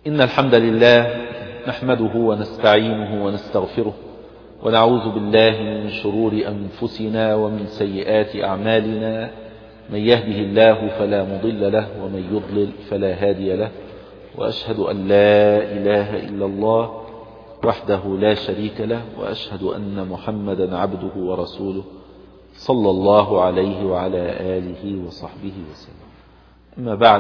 إن الحمد لله نحمده ونستعينه ونستغفره ونعوذ بالله من شرور أنفسنا ومن سيئات أعمالنا. من يهده الله فلا مضل له ومن يضلل فلا هادي له، وأشهد أن لا إله إلا الله وحده لا شريك له، وأشهد أن محمدا عبده ورسوله صلى الله عليه وعلى آله وصحبه وسلم. أما بعد،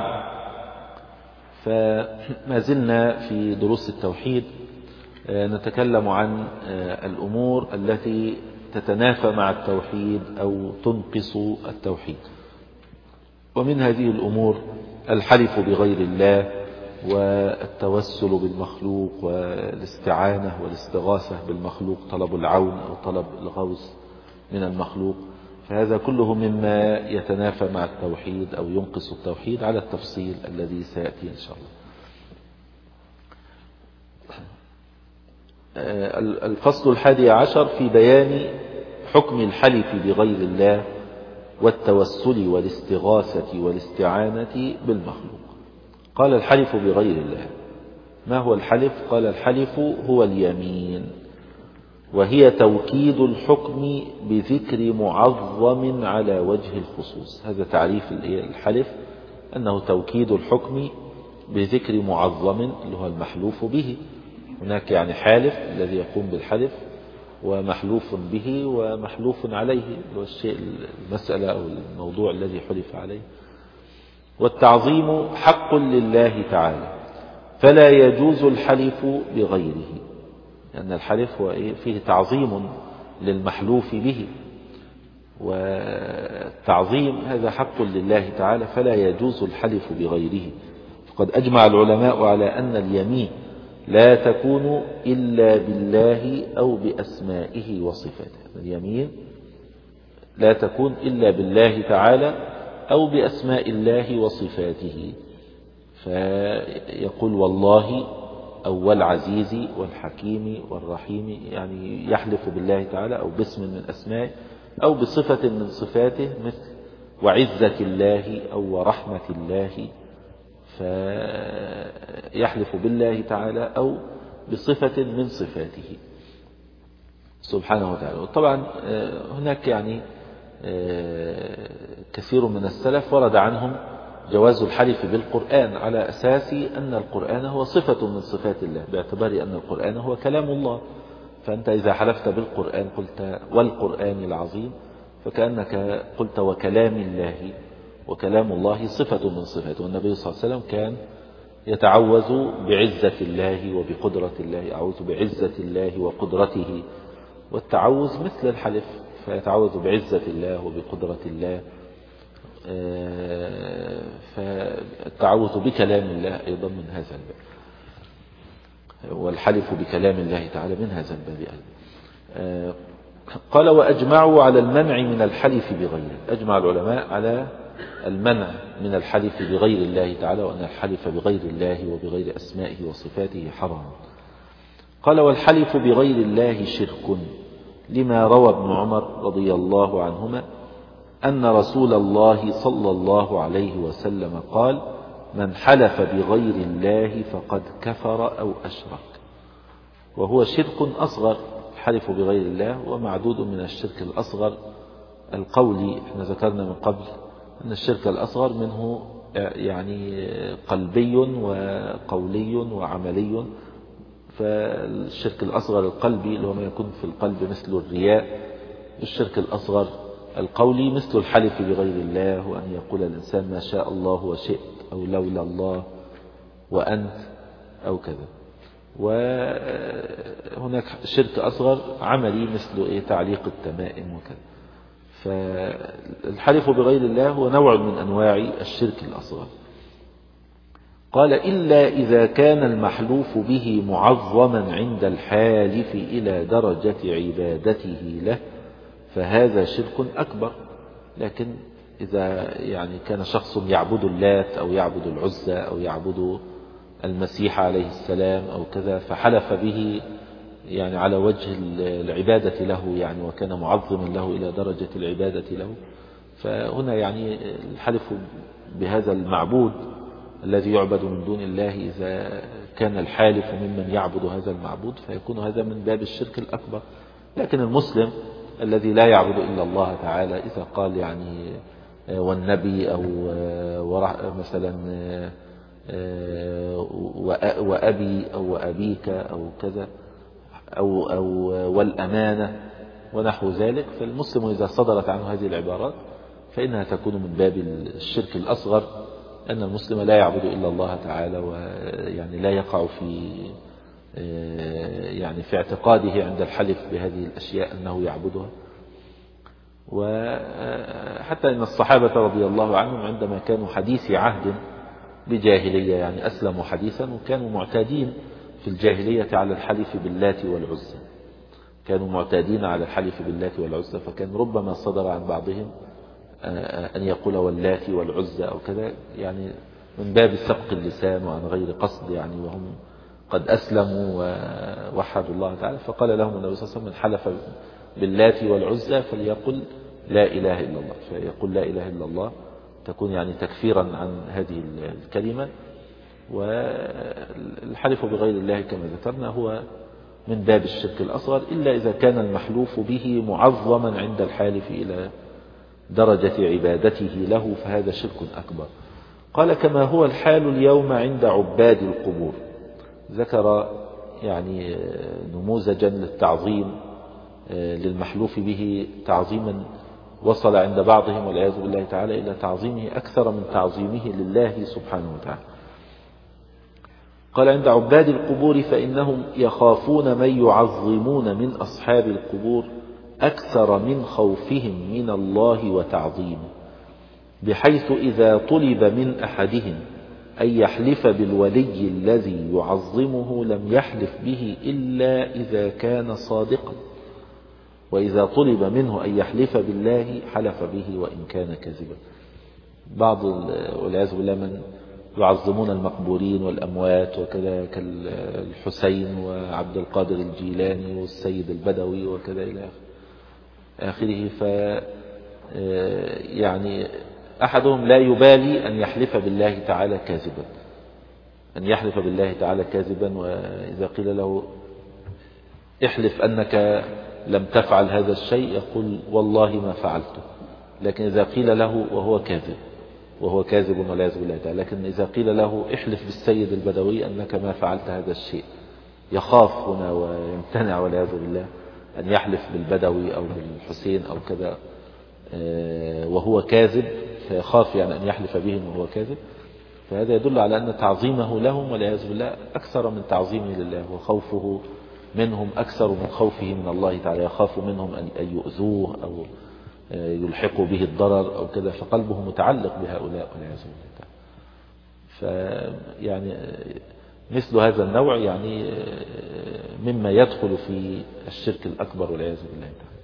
فما زلنا في دروس التوحيد نتكلم عن الأمور التي تتنافى مع التوحيد أو تنقص التوحيد، ومن هذه الأمور الحلف بغير الله والتوسل بالمخلوق والاستعانة والاستغاثة بالمخلوق، طلب العون أو طلب الغوث من المخلوق. فهذا كله مما يتنافى مع التوحيد أو ينقص التوحيد على التفصيل الذي سيأتي إن شاء الله. الفصل 11 في بيان حكم الحلف بغير الله والتوسل والاستغاثة والاستعانة بالمخلوق. قال الحلف بغير الله. ما هو الحلف؟ قال الحلف هو اليمين، وهي توكيد الحكم بذكر معظم على وجه الخصوص. هذا تعريف الحلف، أنه توكيد الحكم بذكر معظم اللي هو المحلوف به. هناك يعني حالف الذي يقوم بالحلف، ومحلوف به ومحلوف عليه، هو الشيء المسألة أو الموضوع الذي حلف عليه. والتعظيم حق لله تعالى، فلا يجوز الحلف بغيره، لأن الحلف هو فيه تعظيم للمحلوف به، والتعظيم هذا حق لله تعالى فلا يجوز الحلف بغيره. فقد أجمع العلماء على أن اليمين لا تكون إلا بالله أو بأسمائه وصفاته. اليمين لا تكون إلا بالله تعالى أو بأسماء الله وصفاته، فيقول والله أو والعزيز والحكيم والرحيم، يعني يحلف بالله تعالى أو باسم من أسمائه أو بصفة من صفاته، مثل وعزة الله أو ورحمة الله، فيحلف بالله تعالى أو بصفة من صفاته سبحانه وتعالى. طبعا هناك يعني كثير من السلف ورد عنهم جواز الحلف بالقرآن على أساس أن القرآن هو صفة من صفات الله، باعتبار أن القرآن هو كلام الله. فأنت إذا حلفت بالقرآن قلت والقرآن العظيم، فكأنك قلت وكلام الله، وكلام الله صفة من صفاته. والنبي صلى الله عليه وسلم كان يتعوذ بعزة الله وبقدرة الله، أعوذ بعزة الله وقدرته، والتعوذ مثل الحلف، فيتعوذ بعزة الله وبقدرة الله. فالتعوذ بكلام الله أيضا من هذا الباب، والحلف بكلام الله تعالى من هذا الباب أيضا. قال وأجمعوا على المنع من الحلف بغيره. أجمع العلماء على المنع من الحلف بغير الله تعالى، وأن الحلف بغير الله وبغير أسمائه وصفاته حرام. قال والحلف بغير الله شرك، لما روى ابن عمر رضي الله عنهما أن رسول الله صلى الله عليه وسلم قال من حلف بغير الله فقد كفر أو أشرك. وهو شرك أصغر، الحلف بغير الله ومعدود من الشرك الأصغر القولي. احنا ذكرنا من قبل أن الشرك الأصغر منه يعني قلبي وقولي وعملي. فالشرك الأصغر القلبي اللي هو ما يكون في القلب مثل الرياء، الشرك الأصغر القولي مثل الحلف بغير الله، وأن يقول الإنسان ما شاء الله وشئت أو لولا الله وأنت أو كذا. وهناك شرك أصغر عملي مثل تعليق التمائم وكذا. فالحلف بغير الله هو نوع من أنواع الشرك الأصغر. قال إلا إذا كان المحلوف به معظما عند الحالف إلى درجة عبادته له، فهذا شرك أكبر. لكن إذا يعني كان شخص يعبد اللات أو يعبد العزى أو يعبد المسيح عليه السلام أو كذا، فحلف به يعني على وجه العبادة له يعني، وكان معظما له إلى درجة العبادة له، فهنا يعني الحلف بهذا المعبود الذي يعبد من دون الله إذا كان الحالف ممن يعبد هذا المعبود فيكون هذا من باب الشرك الأكبر. لكن المسلم الذي لا يعبد إلا الله تعالى إذا قال يعني والنبي أو مثلا وأبي أو وأبيك أو كذا أو والأمانة ونحو ذلك، فالمسلم إذا صدرت عنه هذه العبارات فإنها تكون من باب الشرك الأصغر، أن المسلم لا يعبد إلا الله تعالى، ويعني لا يقع في اعتقاده عند الحلف بهذه الأشياء أنه يعبدها. وحتى إن الصحابة رضي الله عنهم عندما كانوا حديثي عهد بجاهلية، يعني أسلموا حديثا وكانوا معتادين في الجاهلية على الحلف باللات والعزى، كانوا معتادين على الحلف باللات والعزى، فكان ربما صدر عن بعضهم أن يقول واللات والعزى أو كذا، يعني من باب سبق اللسان وعن غير قصد، يعني وهم قد أسلموا ووحدوا الله تعالى. فقال لهم النبي صلى الله عليه وسلم من حلف باللات والعزى فليقل لا إله إلا الله، فيقول لا إله إلا الله تكون يعني تكفيرا عن هذه الكلمة. والحلف بغير الله كما ذكرنا هو من باب الشرك الأصغر، إلا إذا كان المحلوف به معظما عند الحالف إلى درجة عبادته له فهذا شرك أكبر. قال كما هو الحال اليوم عند عباد القبور. ذكر يعني نموذجا للتعظيم للمحلوف به، تعظيما وصل عند بعضهم والعياذ بالله تعالى إلى تعظيمه أكثر من تعظيمه لله سبحانه وتعالى. قال عند عباد القبور فإنهم يخافون من يعظمون من أصحاب القبور أكثر من خوفهم من الله وتعظيمه، بحيث إذا طلب من أحدهم أن يحلف بالولي الذي يعظمه لم يحلف به إلا إذا كان صادقا، وإذا طلب منه أن يحلف بالله حلف به وإن كان كاذبا. بعض والعياذ بالله من يعظمون المقبورين والأموات وكذا كالحسين وعبد القادر الجيلاني والسيد البدوي وكذا إلى آخره. يعني أحدهم لا يبالي أن يحلف بالله تعالى كاذبا، أن يحلف بالله تعالى كاذبا، وإذا قيل له احلف أنك لم تفعل هذا الشيء يقول والله ما فعلته. لكن إذا قيل له وهو كاذب والعياذ بالله تعالى، لكن إذا قيل له احلف بالسيد البدوي أنك ما فعلت هذا الشيء يخاف هنا ويمتنع والعياذ بالله أن يحلف بالبدوي أو بالحسين أو كذا وهو كاذب، فيخاف يعني أن يحلف بهم وهو كاذب. فهذا يدل على أن تعظيمه لهم والعياذ بالله أكثر من تعظيمه لله، وخوفه منهم أكثر من خوفه من الله تعالى، يخاف منهم أن يؤذوه أو يلحقوا به الضرر أو كذا، فقلبه متعلق بهؤلاء والعياذ بالله تعالى. فيعني مثل هذا النوع يعني مما يدخل في الشرك الأكبر والعياذ بالله تعالى.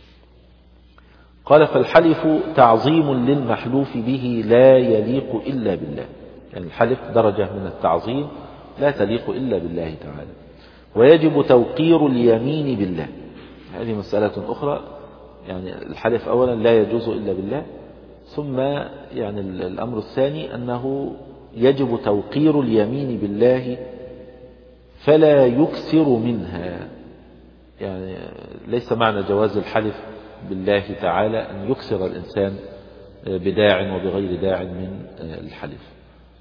قال فالحلف تعظيم للمحلوف به لا يليق إلا بالله، يعني الحلف درجة من التعظيم لا تليق إلا بالله تعالى. ويجب توقير اليمين بالله، هذه مسألة أخرى، يعني الحلف أولا لا يجوز إلا بالله، ثم يعني الأمر الثاني أنه يجب توقير اليمين بالله فلا يكثر منها. يعني ليس معنى جواز الحلف بالله تعالى أن يكثر الإنسان بداع وبغير داع من الحلف.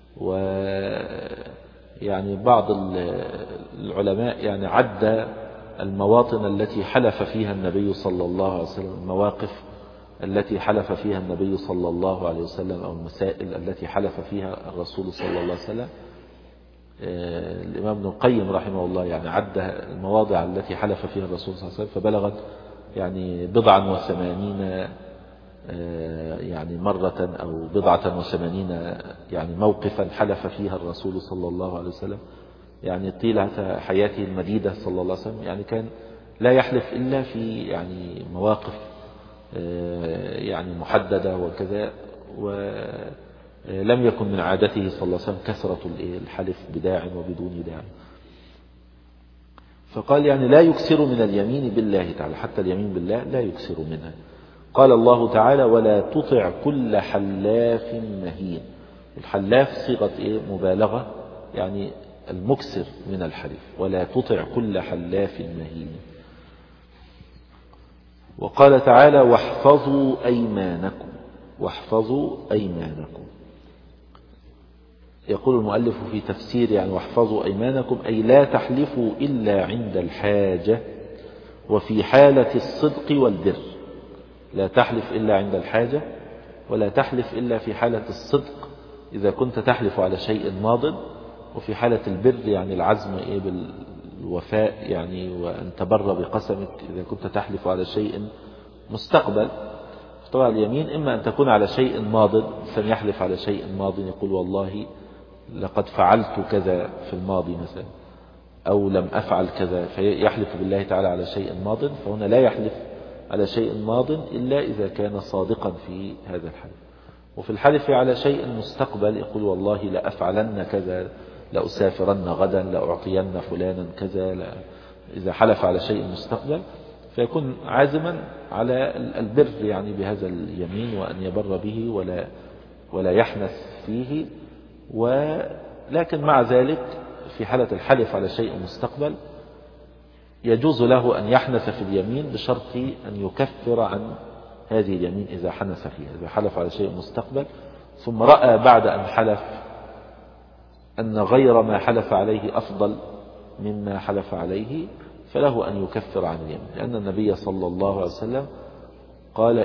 ويعني بعض العلماء يعني عد المواطن التي حلف فيها النبي صلى الله عليه وسلم، المواقف التي حلف فيها النبي صلى الله عليه وسلم، أو المسائل التي حلف فيها الرسول صلى الله عليه وسلم. الإمام ابن القيم رحمه الله يعني عد المواضع التي حلف فيها الرسول صلى الله عليه وسلم فبلغت يعني 89 يعني مرة أو 89 يعني موقفا حلف فيها الرسول صلى الله عليه وسلم، يعني طيلة حياته المديدة صلى الله عليه وسلم، يعني كان لا يحلف إلا في يعني مواقف يعني محددة وكذا، ولم يكن من عادته صلى الله عليه وسلم كثرة الحلف بداع وبدون داع. فقال يعني لا يكثر من اليمين بالله تعالى، حتى اليمين بالله لا يكثر منها. قال الله تعالى ولا تطع كل حلاف مهين. الحلاف صيغة مبالغة، يعني المكسر من الحلف. ولا تطع كل حلاف مهين. وقال تعالى واحفظوا أيمانكم. واحفظوا أيمانكم. يقول المؤلف في تفسير يعني واحفظوا أيمانكم أي لا تحلفوا إلا عند الحاجة وفي حالة الصدق والبر. لا تحلف إلا عند الحاجة، ولا تحلف إلا في حالة الصدق إذا كنت تحلف على شيء ماض، وفي حالة البر يعني العزم بالوفاء يعني وأن تبر بقسمك إذا كنت تحلف على شيء مستقبل. طبعا اليمين إما أن تكون على شيء ماض، إنسان يحلف على شيء ماض يقول والله لقد فعلت كذا في الماضي مثلا، أو لم أفعل كذا، فيحلف بالله تعالى على شيء ماض. فهنا لا يحلف على شيء ماض إلا إذا كان صادقا في هذا الحلف. وفي الحلف على شيء مستقبل يقول والله لأفعلن كذا، لأسافرن غدا، لأعطين فلانا كذا. إذا حلف على شيء مستقبل فيكون عازما على البر يعني بهذا اليمين، وأن يبر به ولا يحنث فيه. ولكن مع ذلك في حالة الحلف على شيء مستقبل يجوز له أن يحنث في اليمين بشرط أن يكفر عن هذه اليمين إذا حنث فيها. إذا حلف على شيء مستقبل ثم رأى بعد أن حلف أن غير ما حلف عليه أفضل مما حلف عليه فله أن يكفر عن اليمين، لأن النبي صلى الله عليه وسلم قال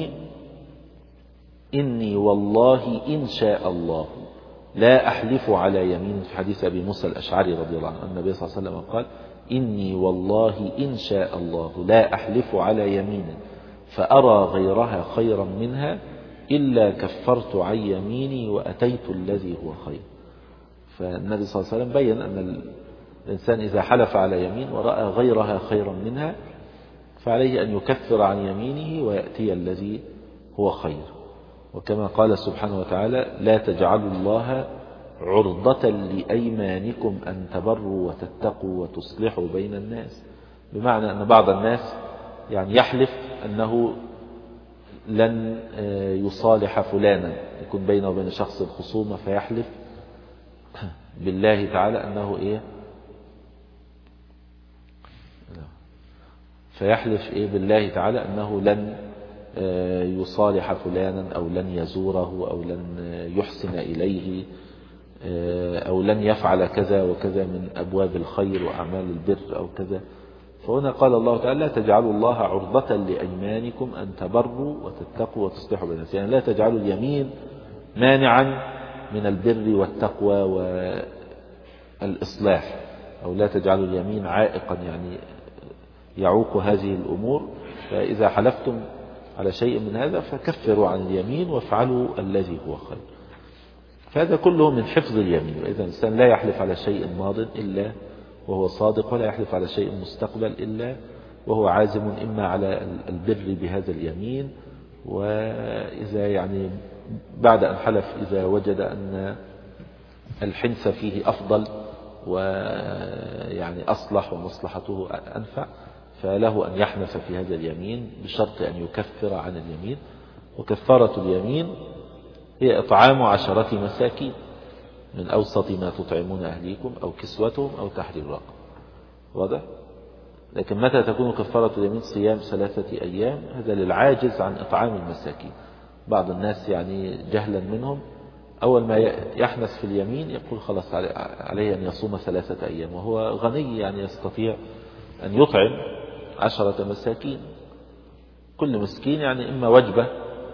إني والله إن شاء الله لا أحلف على يمين. في حديث أبي موسى الأشعري رضي الله عنه النبي صلى الله عليه وسلم قال إني والله إن شاء الله لا أحلف على يمين فأرى غيرها خيرا منها إلا كفرت عن يميني وأتيت الذي هو خير. فالنبي صلى الله عليه وسلم بين أن الإنسان إذا حلف على يمين ورأى غيرها خيرا منها فعليه أن يكفر عن يمينه ويأتي الذي هو خير. وكما قال سبحانه وتعالى لا تجعلوا الله عرضة لأيمانكم أن تبروا وتتقوا وتصلحوا بين الناس. بمعنى أن بعض الناس يعني يحلف أنه لن يصالح فلانا، يكون بينه وبين شخص الخصومة فيحلف بالله تعالى أنه بالله تعالى أنه لن يصالح فلانا أو لن يزوره أو لن يحسن إليه أو لن يفعل كذا وكذا من أبواب الخير وأعمال البر أو كذا. فهنا قال الله تعالى لا تجعلوا الله عرضة لأيمانكم أن تبروا وتتقوا وتصلحوا بين الناس. يعني لا تجعلوا اليمين مانعا من البر والتقوى والإصلاح، أو لا تجعلوا اليمين عائقا يعني يعوق هذه الأمور. فإذا حلفتم على شيء من هذا فكفروا عن اليمين وافعلوا الذي هو خير. فهذا كله من حفظ اليمين. وإذا الإنسان لا يحلف على شيء ماض إلا وهو صادق، ولا يحلف على شيء مستقبل إلا وهو عازم إما على البر بهذا اليمين، وإذا يعني بعد أن حلف إذا وجد أن الحنث فيه أفضل ويعني أصلح ومصلحته أنفع فله أن يحنث في هذا اليمين بشرط أن يكفر عن اليمين. وكفارة اليمين هي إطعام 10 مساكين من أوسط ما تطعمون أهليكم أو كسوتهم أو تحرير رقبة. واضح؟ لكن متى تكون كفارة اليمين؟ صيام 3 أيام. هذا للعاجز عن إطعام المساكين. بعض الناس يعني جهلا منهم أول ما يحنث في اليمين يقول خلاص عليه أن يصوم 3 أيام، وهو غني يعني يستطيع أن يطعم 10 مساكين. كل مسكين يعني إما وجبة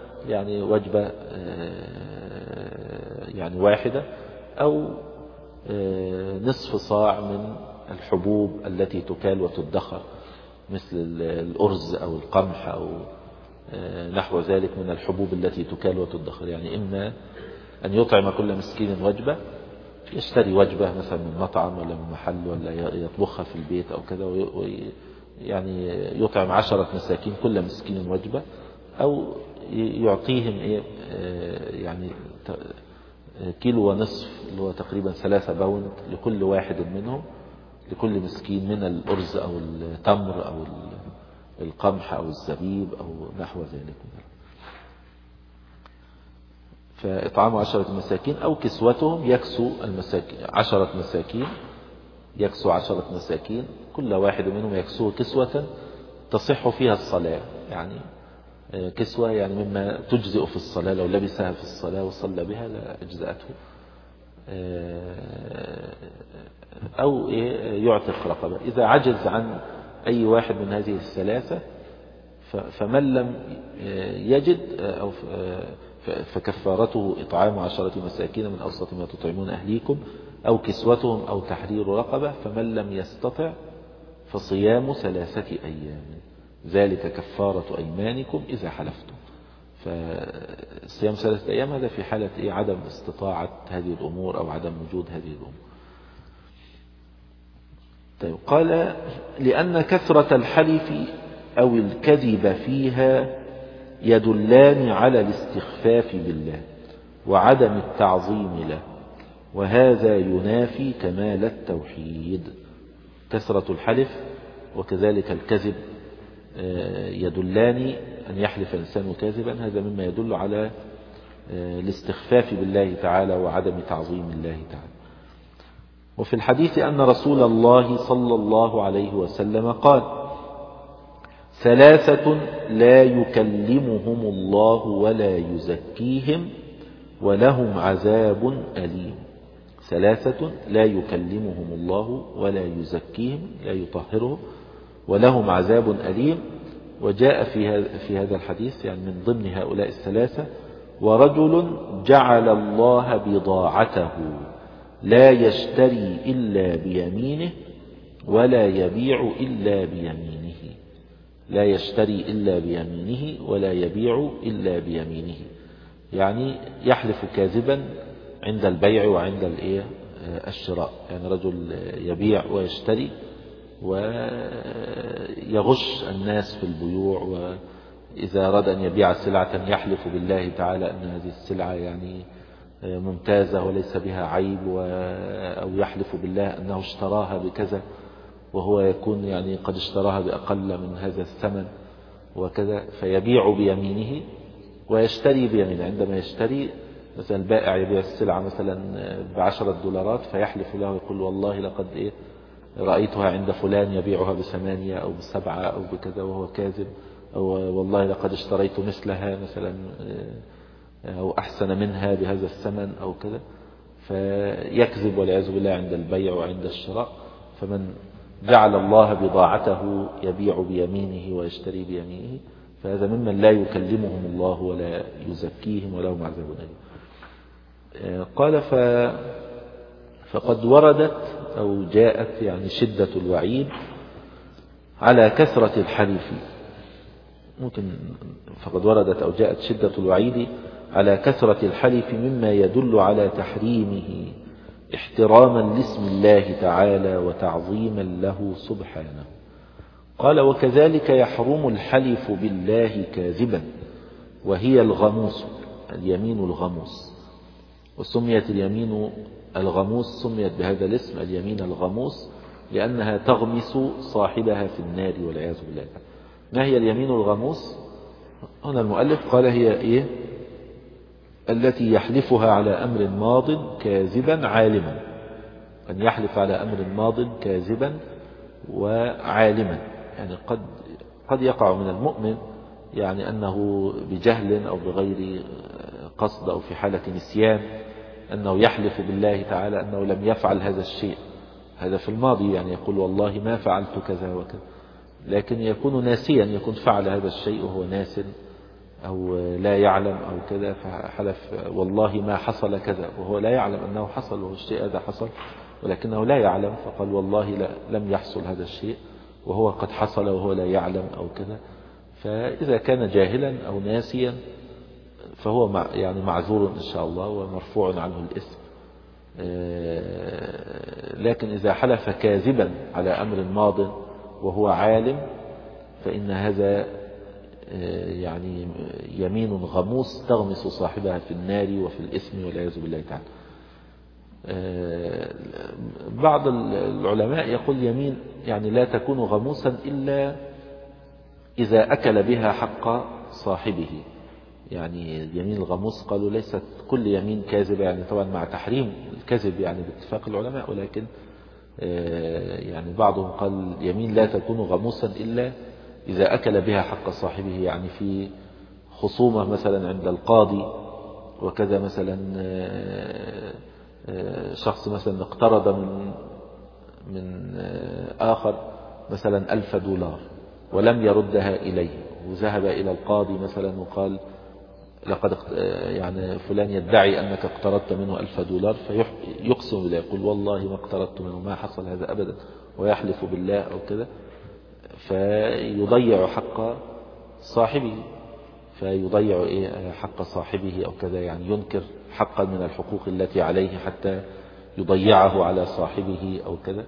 يعني واحدة، أو نصف صاع من الحبوب التي تكال وتدخر مثل الأرز أو القمح أو نحو ذلك من الحبوب التي تكال وتدخر. يعني إما أن يطعم كل مسكين وجبة، يشتري وجبة مثلا من مطعم ولا من محل ولا يطبخها في البيت أو كذا، يعني يطعم 10 مساكين كل مسكين وجبة، أو يعطيهم يعني 1.5 كيلو اللي هو تقريبا 3 باوند لكل واحد منهم، لكل مسكين من الأرز أو التمر أو القمح أو الزبيب أو نحو ذلك. فإطعام 10 مساكين أو كسوتهم، يكسو المساكين 10 مساكين، يكسو 10 مساكين، كل واحد منهم يكسوه كسوة تصح فيها الصلاة، يعني كسوة يعني مما تجزئ في الصلاة، لو لبسها في الصلاة وصلى بها لا أجزأته. أو يعتق رقبة. إذا عجز عن أي واحد من هذه الثلاثة فمن لم يجد أو فكفارته إطعام 10 مساكين من أوسط ما تطعمون أهليكم أو كسوتهم أو تحرير رقبة، فمن لم يستطع فصيام 3 أيام، ذلك كفارة أيمانكم إذا حلفتم. فصيام 3 أيام هذا في حالة عدم استطاعة هذه الأمور أو عدم وجود هذه الأمور. طيب قال لأن كثرة الحلف أو الكذب فيها يدلان على الاستخفاف بالله وعدم التعظيم له، وهذا ينافي كمال التوحيد. كثرة الحلف وكذلك الكذب يدلان، أن يحلف الإنسان كاذبا هذا مما يدل على الاستخفاف بالله تعالى وعدم تعظيم الله تعالى. وفي الحديث أن رسول الله صلى الله عليه وسلم قال: 3 لا يكلمهم الله ولا يزكيهم ولهم عذاب أليم. 3 لا يكلمهم الله ولا يزكيهم، لا يطهرهم، ولهم عذاب أليم. وجاء في هذا الحديث يعني من ضمن هؤلاء 3: ورجل جعل الله بضاعته لا يشتري إلا بيمينه ولا يبيع إلا بيمينه. لا يشتري إلا بيمينه ولا يبيع إلا بيمينه، يعني يحلف كاذبا عند البيع وعند الشراء. يعني رجل يبيع ويشتري ويغش الناس في البيوع، وإذا أراد أن يبيع سلعة يحلف بالله تعالى أن هذه السلعة يعني ممتازة وليس بها عيب، أو يحلف بالله أنه اشتراها بكذا وهو يكون يعني قد اشتراها بأقل من هذا الثمن وكذا، فيبيع بيمينه ويشتري بيمينه. عندما يشتري مثلا البائع يبيع السلعة مثلا $10 فيحلف له يقول: والله لقد رأيتها عند فلان يبيعها ب8 أو ب7 أو بكذا، وهو كاذب. أو والله لقد اشتريت مثلها مثلا أو أحسن منها بهذا الثمن أو كذا، فيكذب والعياذ بالله عند البيع وعند الشراء. فمن جعل الله بضاعته يبيع بيمينه ويشتري بيمينه فهذا ممن لا يكلمهم الله ولا يزكيهم ولهم عذاب أليم. قال فقد وردت أو جاءت يعني شدة الوعيد على كثرة الحلف. ممكن فقد وردت أو جاءت شدة الوعيد على كثرة الحلف مما يدل على تحريمه احتراما لاسم الله تعالى وتعظيما له سبحانه. قال: وكذلك يحرم الحلف بالله كاذبا، وهي الغموس، اليمين الغموس. وسميت اليمين الغموس سميت بهذا الاسم اليمين الغموس لأنها تغمس صاحبها في النار والعياذ بالله. ما هي اليمين الغموس؟ هنا المؤلف قال: هي التي يحلفها على أمر ماض كاذبا عالما. أن يحلف على أمر ماض كاذبا وعالما، يعني قد يقع من المؤمن يعني أنه بجهل أو بغير قصد أو في حالة نسيان أنه يحلف بالله تعالى أنه لم يفعل هذا الشيء، هذا في الماضي، يعني يقول: والله ما فعلت كذا وكذا، لكن يكون ناسيا، يكون فعل هذا الشيء وهو ناس أو لا يعلم أو كذا، فحلف: والله ما حصل كذا، وهو لا يعلم أنه حصل وهو الشيء هذا حصل، ولكنه لا يعلم، فقال: والله لم يحصل هذا الشيء وهو قد حصل وهو لا يعلم أو كذا. فإذا كان جاهلا أو ناسيا فهو يعني معذور إن شاء الله ومرفوع عنه الإثم. لكن إذا حلف كاذبا على أمر ماض وهو عالم فإن هذا يعني يمين غموس تغمس صاحبها في النار وفي الإثم والعياذ بالله تعالى. بعض العلماء يقول يمين يعني لا تكون غموسا إلا إذا أكل بها حق صاحبه، يعني اليمين الغموس قالوا ليست كل يمين كاذبة، يعني طبعا مع تحريم الكذب يعني باتفاق العلماء، ولكن يعني بعضهم قال اليمين لا تكون غموسا إلا إذا أكل بها حق صاحبه، يعني في خصومة مثلا عند القاضي وكذا، مثلا شخص مثلا اقترض من آخر مثلا $1000 ولم يردها إليه، وذهب إلى القاضي مثلا وقال لقد يعني فلان يدعي أنك اقترضت منه $1000، فيقسم بالله يقول والله ما اقترضت منه، ما حصل هذا أبدا، ويحلف بالله أو كذا، فيضيع حق صاحبه، فيضيع حق صاحبه أو كذا، يعني ينكر حقا من الحقوق التي عليه حتى يضيعه على صاحبه أو كذا.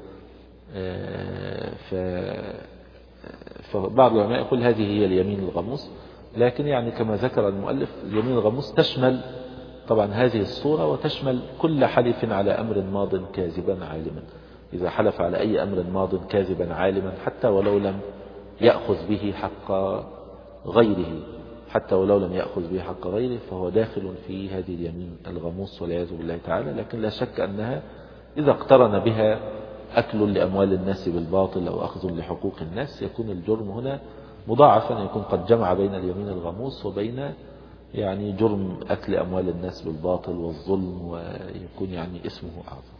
فبعض العلماء يقول هذه هي اليمين الغموس، لكن يعني كما ذكر المؤلف اليمين الغموس تشمل طبعا هذه الصورة، وتشمل كل حلف على أمر ماض كاذبا عالما. إذا حلف على أي أمر ماض كاذبا عالما حتى ولو لم يأخذ به حق غيره، حتى ولو لم يأخذ به حق غيره، فهو داخل في هذه اليمين الغموس والعياذ بالله تعالى. لكن لا شك أنها إذا اقترن بها أكل لأموال الناس بالباطل أو أخذ لحقوق الناس يكون الجرم هنا مضاعفا، يكون قد جمع بين اليمين الغموس وبين يعني جرم أكل أموال الناس بالباطل والظلم، ويكون يعني اسمه أعظم.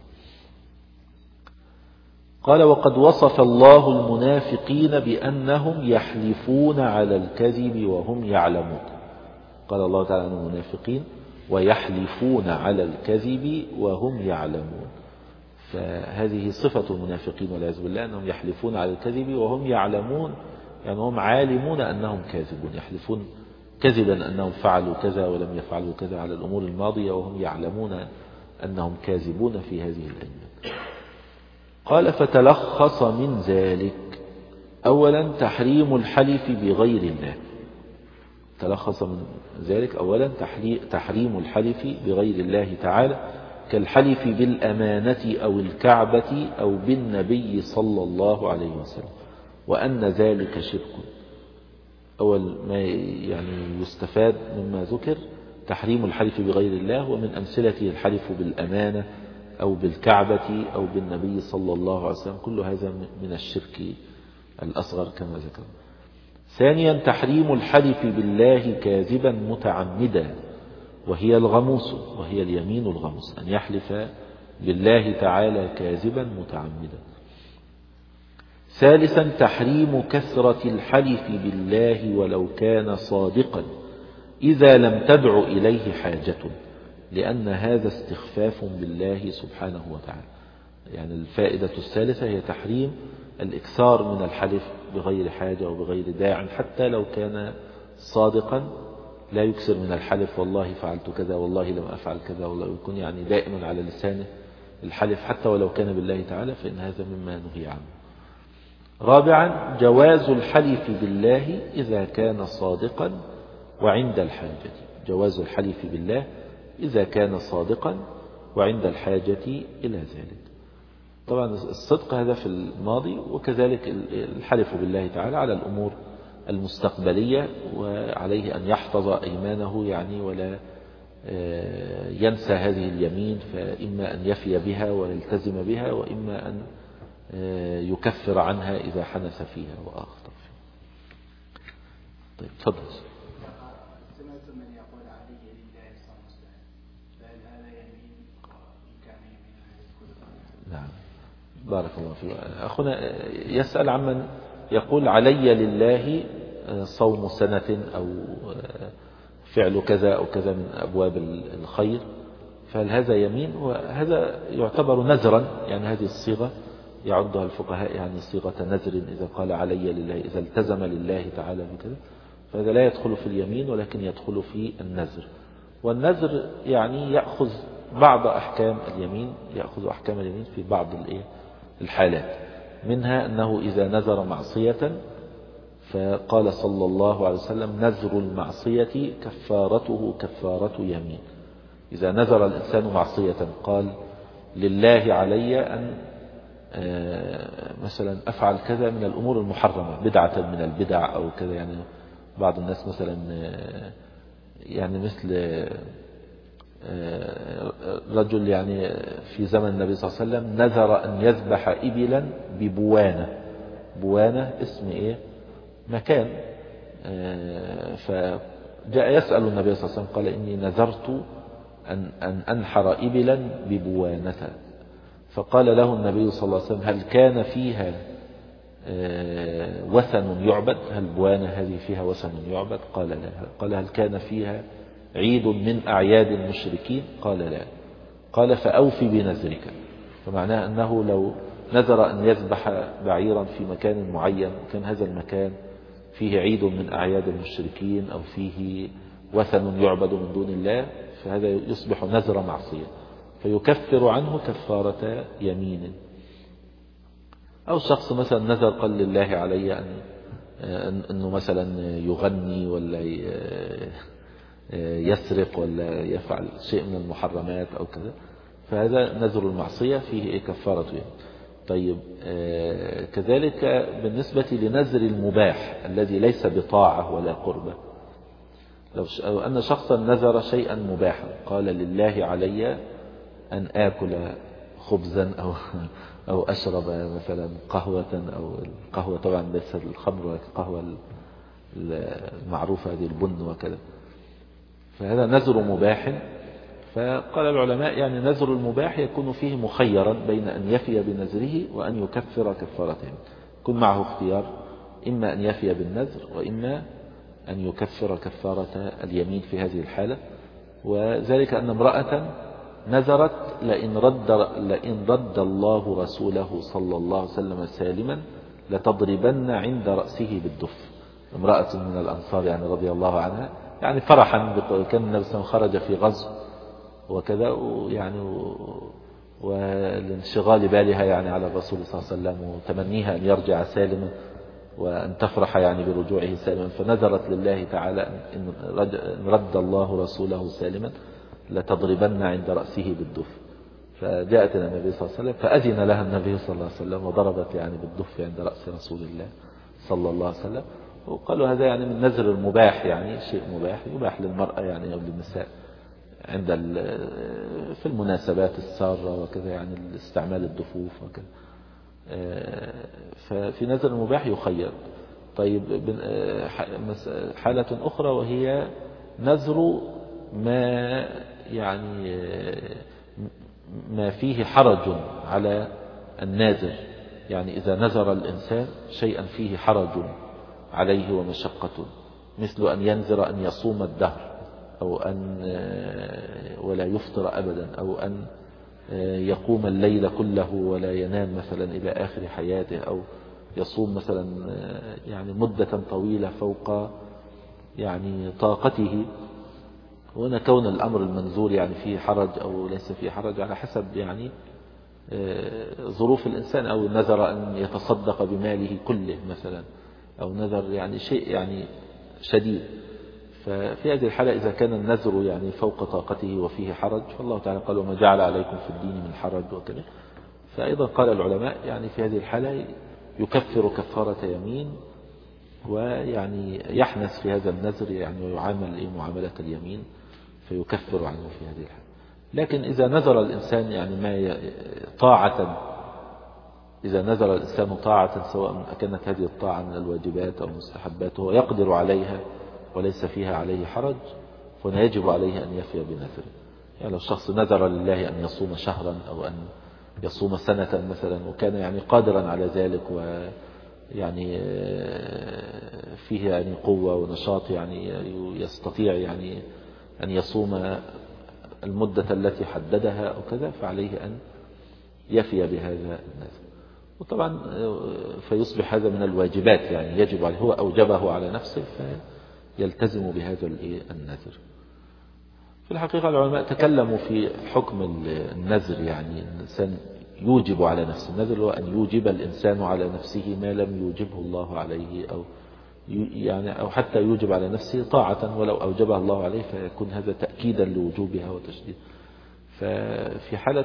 قال وقد وصف الله المنافقين بأنهم يحلفون على الكذب وهم يعلمون. قال الله تعالى عن المنافقين ويحلفون على الكذب وهم يعلمون، فهذه صفة المنافقين والعياذ بالله، أنهم يحلفون على الكذب وهم يعلمون، يعني هم عالمون أنهم كاذبون، يحلفون كذبا أنهم فعلوا كذا ولم يفعلوا كذا على الأمور الماضية، وهم يعلمون أنهم كاذبون في هذه الأيام. قال فتلخص من ذلك أولا تحريم الحلف بغير الله. تلخص من ذلك أولا تحريم الحلف بغير الله تعالى، كالحلف بالأمانة أو الكعبة أو بالنبي صلى الله عليه وسلم، وأن ذلك شرك. أول ما يعني يستفاد مما ذكر تحريم الحلف بغير الله، ومن أمثلته الحلف بالأمانة أو بالكعبة أو بالنبي صلى الله عليه وسلم، كل هذا من الشرك الأصغر كما ذكر. ثانيا تحريم الحلف بالله كاذبا متعمدا، وهي الغموس، وهي اليمين الغموس، أن يحلف بالله تعالى كاذبا متعمدا. ثالثا تحريم كثرة الحلف بالله ولو كان صادقا إذا لم تدع إليه حاجة، لأن هذا استخفاف بالله سبحانه وتعالى. يعني الفائدة الثالثة هي تحريم الإكثار من الحلف بغير حاجة وبغير داع، حتى لو كان صادقا لا يكثر من الحلف والله فعلت كذا والله لم أفعل كذا، والله يكون يعني دائما على لسانه الحلف حتى ولو كان بالله تعالى، فإن هذا مما نهي عنه. رابعا جواز الحلف بالله إذا كان صادقا وعند الحاجة. جواز الحلف بالله إذا كان صادقا وعند الحاجة إلى ذلك. طبعا الصدق هذا في الماضي، وكذلك الحلف بالله تعالى على الأمور المستقبلية، وعليه أن يحفظ أيمانه يعني ولا ينسى هذه اليمين، فإما أن يفي بها ويلتزم بها، وإما أن يكفر عنها إذا حنث فيها وأخطأ فيها. طيب تفضل. سمعت من يقول عليه لله صلى بل هذا يمين وكان يمين. نعم بارك الله فيك. أخونا يسأل عمن يقول علي لله صوم سنة أو فعل كذا أو كذا من أبواب الخير، فهل هذا يمين؟ وهذا يعتبر نذرا، يعني هذه الصيغة يعدها الفقهاء يعني صيغة نذر، إذا قال علي لله، إذا التزم لله تعالى بكذا، فهذا لا يدخل في اليمين ولكن يدخل في النذر. والنذر يعني يأخذ بعض أحكام اليمين، يأخذ أحكام اليمين في بعض الحالات، منها أنه إذا نذر معصية فقال صلى الله عليه وسلم نذر المعصية كفارته كفارة يمين. إذا نذر الإنسان معصية قال لله علي أن مثلا أفعل كذا من الأمور المحرمة، بدعة من البدع أو كذا، يعني بعض الناس مثلا يعني مثل رجل يعني في زمن النبي صلى الله عليه وسلم نذر أن يذبح إبلا ببوانة. بوانة اسم إيه؟ مكان. فجاء يسأل النبي صلى الله عليه وسلم قال إني نذرت أن أنحر إبلا ببوانة. فقال له النبي صلى الله عليه وسلم هل كان فيها وثن يعبد؟ هل بوانة هذه فيها وثن يعبد؟ قال لا. قال هل كان فيها عيد من أعياد المشركين؟ قال لا. قال فأوفي بنذرك. فمعناه أنه لو نذر أن يذبح بعيرا في مكان معين كان هذا المكان فيه عيد من أعياد المشركين أو فيه وثن يعبد من دون الله فهذا يصبح نذر معصية فيكفر عنه كفارة يمين. أو شخص مثلا نذر قال لله علي أنه مثلا يغني ولا يسرق ولا يفعل شيء من المحرمات أو كذا فهذا نذر المعصية فيه كفارة يمين. طيب كذلك بالنسبة لنذر المباح الذي ليس بطاعة ولا قربة. لو أن شخصا نذر شيئا مباحا قال لله علي أن آكل خبزا أو أشرب مثلا قهوة أو القهوة طبعا ليس الخمر ولكن القهوة المعروفة هذه البن وكذا فهذا نذر مباح. فقال العلماء يعني نذر المباح يكون فيه مخيرا بين أن يفي بنذره وأن يكفر كفارته. يكون معه اختيار إما أن يفي بالنذر وإما أن يكفر كفارة اليمين في هذه الحالة. وذلك أن امرأة نذرت لئن رد الله رسوله صلى الله عليه وسلم سالما لتضربن عند رأسه بالدف. امرأة من الأنصار يعني رضي الله عنها يعني فرحا كان النبي صلى الله عليه وسلم خرج في غزو وكذا يعني والانشغال بالها يعني على الرسول صلى الله عليه وسلم وتمنيها أن يرجع سالما وأن تفرح يعني برجوعه سالما فنذرت لله تعالى إن رد الله رسوله سالما لتضربن عند رأسه بالدف. فجاءت النبي صلى الله عليه وسلم فأذن لها النبي صلى الله عليه وسلم وضربت يعني بالدف عند رأس رسول الله صلى الله عليه وسلم. وقالوا هذا يعني من نذر المباح يعني شيء مباح يباح للمرأة يعني أو للنساء عند في المناسبات السارة وكذا يعني استعمال الدفوف وكذا. ففي نذر المباح يخير. طيب حالة أخرى وهي نذر ما يعني ما فيه حرج على الناذر. يعني إذا نذر الإنسان شيئا فيه حرج عليه ومشقة مثل أن ينذر أن يصوم الدهر أو أن ولا يفطر أبدا أو أن يقوم الليل كله ولا ينام مثلا إلى آخر حياته أو يصوم مثلا يعني مدة طويلة فوق يعني طاقته. وهنا كون الأمر المنذور يعني فيه حرج أو ليس فيه حرج على حسب يعني ظروف الإنسان. أو نذر أن يتصدق بماله كله مثلا أو نذر يعني شيء يعني شديد. ففي هذه الحالة إذا كان النذر يعني فوق طاقته وفيه حرج فالله تعالى قال وما جعل عليكم في الدين من حرج وكذا. فأيضا قال العلماء يعني في هذه الحالة يكفر كفارة يمين ويعني يحنث في هذا النذر يعني ويعامل معاملة اليمين فيكفر عنه في هذه الحالة. لكن إذا نذر الإنسان يعني ما طاعة إذا نذر الإنسان طاعة سواء كانت هذه الطاعة من الواجبات أو المستحبات وهو يقدر عليها وليس فيها عليه حرج فهنا يجب عليه أن يفي بنذره. يعني لو الشخص نذر لله أن يصوم شهرا أو أن يصوم سنة مثلا وكان يعني قادرا على ذلك ويعني فيه يعني قوة ونشاط يعني يستطيع يعني أن يصوم المدة التي حددها أو كذا فعليه أن يفي بهذا النذر. وطبعا فيصبح هذا من الواجبات يعني يجب عليه هو أوجبه على نفسه فيلتزم بهذا النذر. في الحقيقة العلماء تكلموا في حكم النذر يعني الإنسان يوجب على نفسه. النذر هو أن يوجب الإنسان على نفسه ما لم يوجبه الله عليه أو يعني أو حتى يوجب على نفسه طاعة ولو أوجبها الله عليه فيكون هذا تأكيدا لوجوبها وتشديد. ففي حالة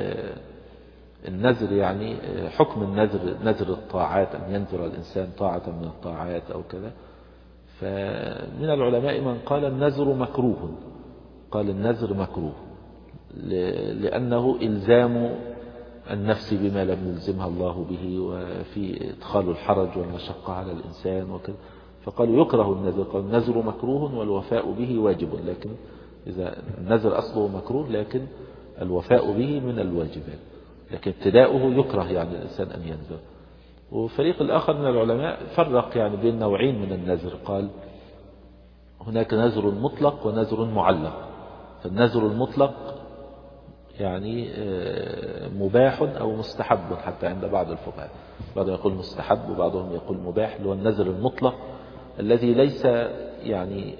النذر يعني حكم النذر نذر الطاعات أن ينذر الإنسان طاعة من الطاعات أو كذا فمن العلماء من قال النذر مكروه، قال النذر مكروه لأنه إلزام النفس بما لم يلزمها الله به، وفي إدخال الحرج والمشقة على الإنسان وكذا، فقالوا يكره النذر، قالوا النذر مكروه والوفاء به واجب، لكن إذا النذر أصله مكروه لكن الوفاء به من الواجبات، لكن ابتداؤه يكره يعني الإنسان أن ينذر. وفريق الآخر من العلماء فرق يعني بين نوعين من النذر، قال هناك نذر مطلق ونذر معلق. فالنذر المطلق يعني مباح أو مستحب حتى عند بعض الفقهاء، بعضهم يقول مستحب وبعضهم يقول مباح، اللي هو النذر المطلق الذي ليس يعني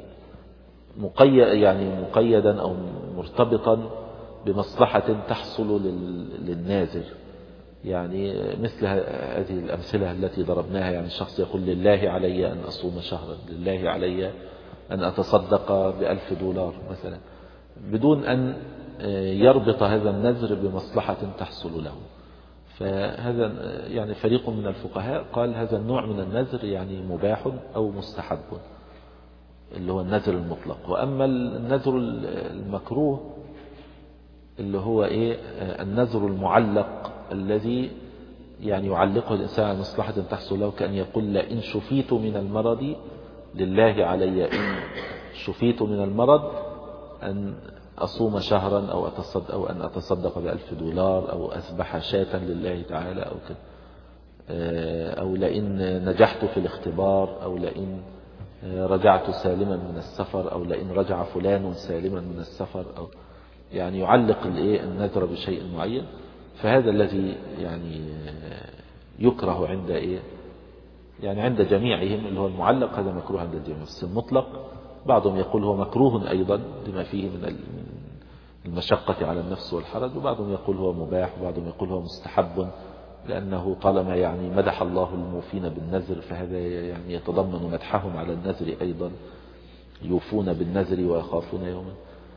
مقيدا أو مرتبطا بمصلحة تحصل للناذر، يعني مثل هذه الأمثلة التي ضربناها، يعني الشخص يقول لله علي أن أصوم شهرا، لله علي أن أتصدق $1000 مثلا، بدون أن يربط هذا النذر بمصلحة تحصل له. فهذا يعني فريق من الفقهاء قال هذا النوع من النذر يعني مباح أو مستحب، اللي هو النذر المطلق. وأما النذر المكروه اللي هو النذر المعلق الذي يعني يعلقه الإنسان على مصلحة تحصل له، كأن يقول لئن شفيت من المرض لله علي إن شفيت من المرض أن أصوم شهرا أو أن أتصدق $1000 أو أذبح شاة لله تعالى أو كده، أو لئن نجحت في الاختبار، أو لئن رجعت سالما من السفر، أو لئن رجع فلان سالما من السفر، أو يعني يعلق النذر بشيء معين. فهذا الذي يعني يكره عند يعني عند جميعهم، اللي هو المعلق هذا مكروه عند الجميع. بس المطلق بعضهم يقول هو مكروه أيضا لما فيه من المشقة على النفس والحرج، وبعضهم يقول هو مباح، وبعضهم يقول هو مستحب، لأنه طالما يعني مدح الله الموفين بالنذر فهذا يعني يتضمن مدحهم على النذر أيضا، يوفون بالنذر ويخافون يوما.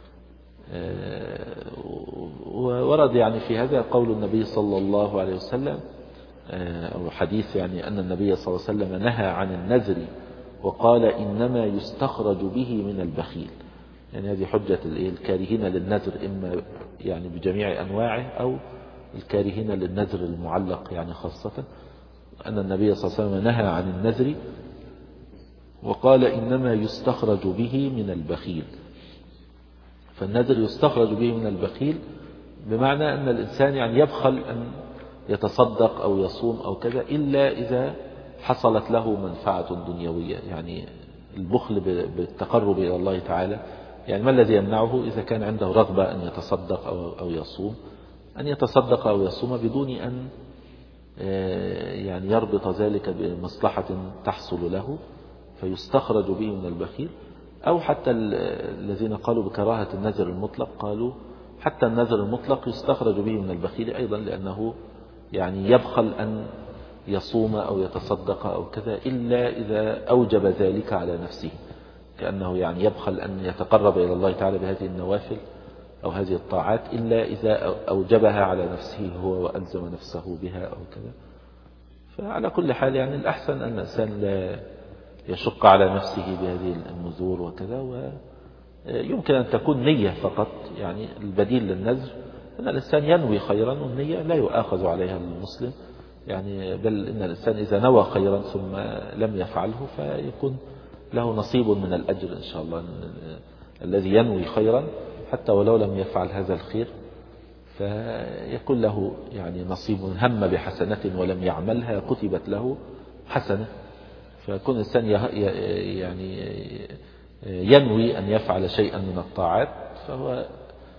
وورد يعني في هذا قول النبي صلى الله عليه وسلم، أو حديث يعني أن النبي صلى الله عليه وسلم نهى عن النذر وقال إنما يستخرج به من البخيل. يعني هذه حجة الكارهين للنذر، إما يعني بجميع أنواعه أو الكارهين للنذر المعلق يعني خاصة، أن النبي صلى الله عليه وسلم نهى عن النذر وقال إنما يستخرج به من البخيل. فالنذر يستخرج به من البخيل بمعنى أن الإنسان يعني يبخل أن يتصدق أو يصوم أو كذا إلا إذا حصلت له منفعة دنيوية، يعني البخل بالتقرب إلى الله تعالى. يعني ما الذي يمنعه إذا كان عنده رغبة أن يتصدق أو يصوم، أن يتصدق أو يصوم بدون أن يعني يربط ذلك بمصلحة تحصل له فيستخرج به من البخيل. أو حتى الذين قالوا بكراهة النذر المطلق قالوا حتى النذر المطلق يستخرج به من البخيل أيضا، لأنه يعني يبخل أن يصوم أو يتصدق أو كذا إلا إذا أوجب ذلك على نفسه، كأنه يعني يبخل أن يتقرب إلى الله تعالى بهذه النوافل أو هذه الطاعات إلا إذا أوجبها على نفسه هو وألزم نفسه بها أو كذا. فعلى كل حال يعني الأحسن أن الإنسان لا يشق على نفسه بهذه النذور وكذا، ويمكن أن تكون نية فقط. يعني البديل للنذر أن الإنسان ينوي خيرا، والنية لا يؤاخذ عليها المسلم، يعني بل إن الإنسان إذا نوى خيرا ثم لم يفعله فيكون له نصيب من الأجر إن شاء الله. الذي ينوي خيرا حتى ولو لم يفعل هذا الخير فيكون له يعني نصيب، هم بحسنة ولم يعملها كتبت له حسنة. فيكون الإنسان يعني ينوي أن يفعل شيئا من الطاعات، فهو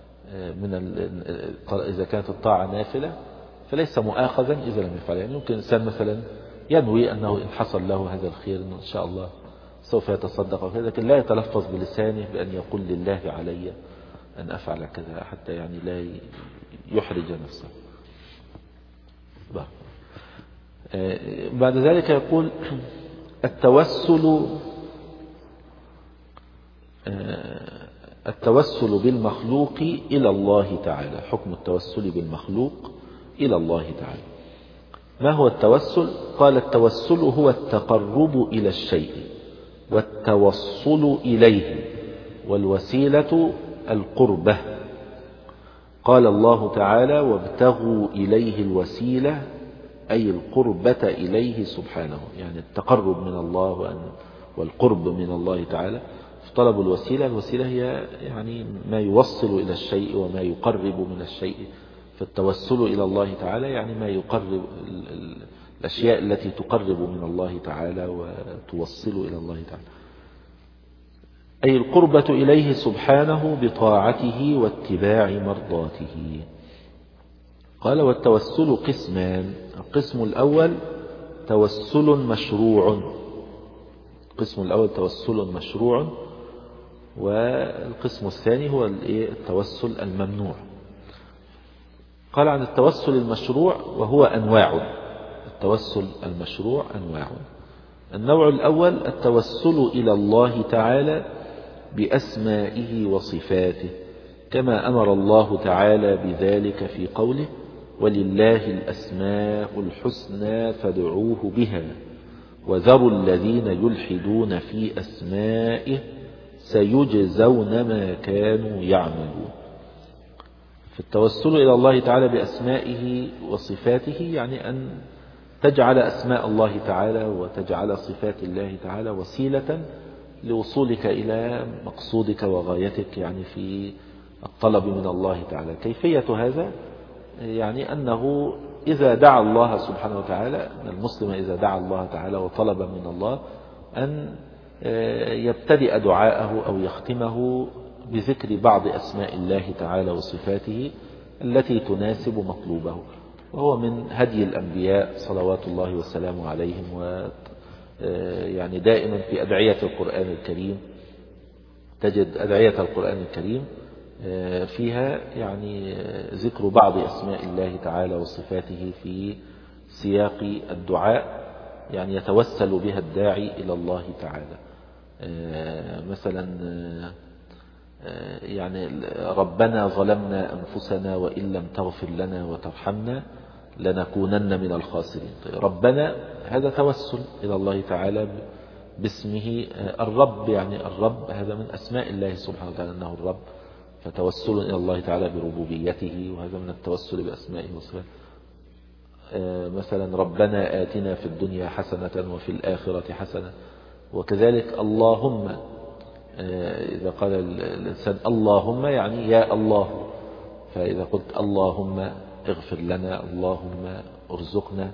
إذا كانت الطاعة نافلة فليس مؤاخذا إذا لم يفعل. يعني يمكن الإنسان مثلا ينوي أنه إن حصل له هذا الخير إن شاء الله سوف يتصدق وكذا، لكن لا يتلفظ بلسانه بأن يقول لله علي أن أفعل كذا حتى يعني لا يحرج نفسه. بعد ذلك يقول التوسل بالمخلوق إلى الله تعالى. حكم التوسل بالمخلوق إلى الله تعالى. ما هو التوسل؟ قال التوسل هو التقرب إلى الشيء والتوصل إليه، والوسيلة القربة. قال الله تعالى: وابتغوا إليه الوسيلة، أي القربة إليه سبحانه، يعني التقرب من الله والقرب من الله تعالى. في طلب الوسيلة، الوسيلة هي يعني ما يوصل إلى الشيء وما يقرب من الشيء. فالتوسل إلى الله تعالى يعني ما يقرب، الأشياء التي تقرب من الله تعالى وتوصل إلى الله تعالى، أي القربة إليه سبحانه بطاعته واتباع مرضاته. قال: والتوسل قسمان. القسم الأول توسل مشروع، القسم الأول توسل مشروع، والقسم الثاني هو التوسل الممنوع. قال عن التوسل المشروع: وهو أنواع. التوسل المشروع أنواع. النوع الأول التوسل إلى الله تعالى بأسمائه وصفاته، كما أمر الله تعالى بذلك في قوله: ولله الأسماء الحسنى فادعوه بها وذروا الذين يلحدون في أسمائه سيجزون ما كانوا يعملون. في التوسل إلى الله تعالى بأسمائه وصفاته يعني أن تجعل أسماء الله تعالى وتجعل صفات الله تعالى وسيلة لوصولك إلى مقصودك وغايتك، يعني في الطلب من الله تعالى. كيفية هذا يعني أنه إذا دعا الله سبحانه وتعالى، أن المسلم إذا دعا الله تعالى وطلب من الله أن يبتدئ دعاءه أو يختمه بذكر بعض أسماء الله تعالى وصفاته التي تناسب مطلوبه. وهو من هدي الأنبياء صلوات الله والسلام عليهم، يعني دائما في أدعية القرآن الكريم تجد أدعية القرآن الكريم فيها يعني ذكر بعض أسماء الله تعالى وصفاته في سياق الدعاء، يعني يتوسل بها الداعي إلى الله تعالى. مثلا يعني ربنا ظلمنا أنفسنا وإن لم تغفر لنا وترحمنا لنكونن من الخاسرين. ربنا هذا توسل إلى الله تعالى باسمه الرب، يعني الرب هذا من أسماء الله سبحانه وتعالى أنه الرب، فتوسل إلى الله تعالى بربوبيته، وهذا من التوسل بأسمائه وصفاته. مثلا ربنا آتنا في الدنيا حسنة وفي الآخرة حسنة. وكذلك اللهم، إذا قال الإنسان اللهم يعني يا الله، فإذا قلت اللهم اغفر لنا، اللهم ارزقنا.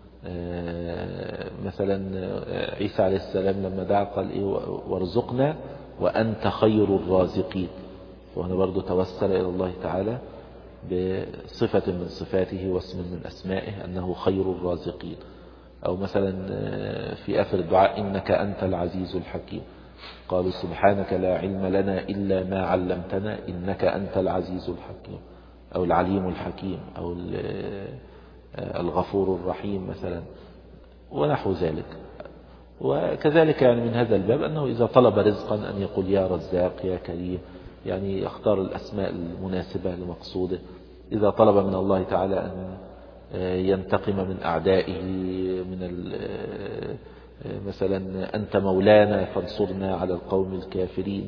مثلا عيسى عليه السلام لما دعا قال إيه؟ وارزقنا وأنت خير الرازقين. وهنا برضو توسل إلى الله تعالى بصفة من صفاته واسم من أسمائه أنه خير الرازقين. أو مثلا في آخر الدعاء إنك أنت العزيز الحكيم، قالوا سبحانك لا علم لنا إلا ما علمتنا إنك أنت العزيز الحكيم، أو العليم الحكيم، أو الغفور الرحيم مثلا، ونحو ذلك. وكذلك يعني من هذا الباب أنه إذا طلب رزقا أن يقول يا رزاق يا كريم، يعني يختار الأسماء المناسبة لمقصوده. إذا طلب من الله تعالى أن ينتقم من أعدائه، من مثلا أنت مولانا فانصرنا على القوم الكافرين،